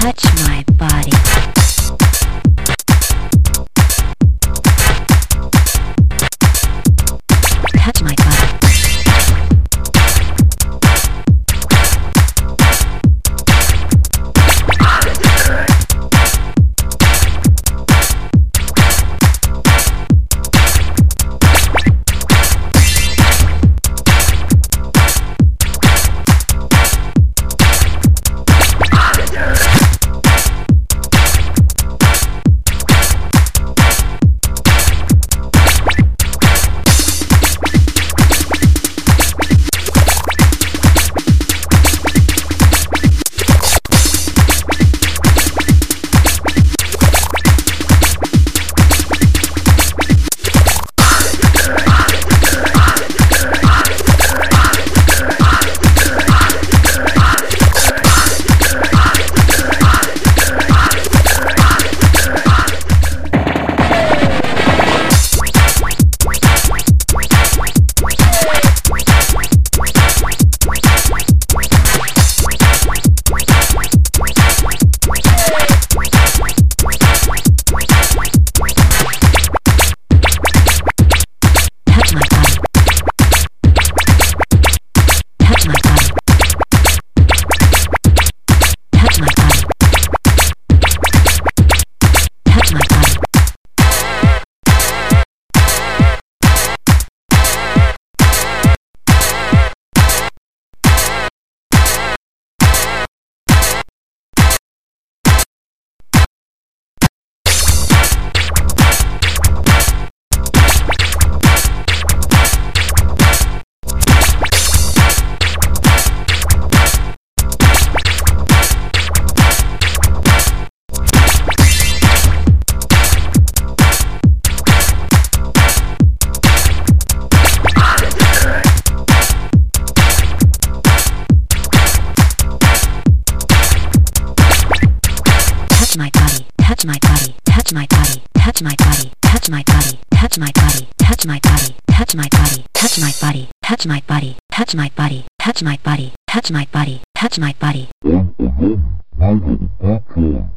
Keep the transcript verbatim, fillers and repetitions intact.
Touch my body. Touch my body. Touch my body, touch my body, touch my body, touch my body, touch my body, touch my body, touch my body, touch my body, touch my body, touch my body, touch my body, touch my body, touch my body.